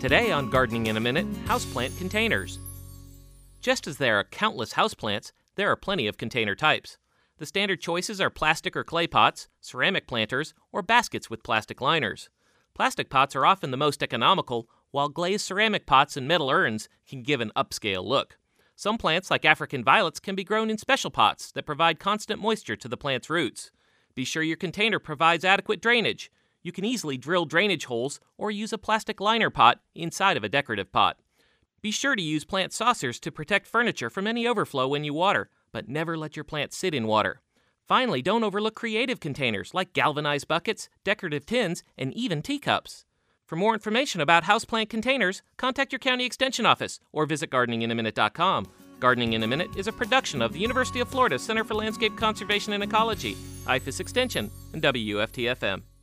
Today on Gardening in a Minute, houseplant containers. Just as there are countless houseplants, there are plenty of container types. The standard choices are plastic or clay pots, ceramic planters, or baskets with plastic liners. Plastic pots are often the most economical, while glazed ceramic pots and metal urns can give an upscale look. Some plants, like African violets, can be grown in special pots that provide constant moisture to the plant's roots. Be sure your container provides adequate drainage. You can easily drill drainage holes or use a plastic liner pot inside of a decorative pot. Be sure to use plant saucers to protect furniture from any overflow when you water, but never let your plants sit in water. Finally, don't overlook creative containers like galvanized buckets, decorative tins, and even teacups. For more information about houseplant containers, contact your county extension office or visit gardeninginaminute.com. Gardening in a Minute is a production of the University of Florida Center for Landscape Conservation and Ecology, IFAS Extension, and WFTFM.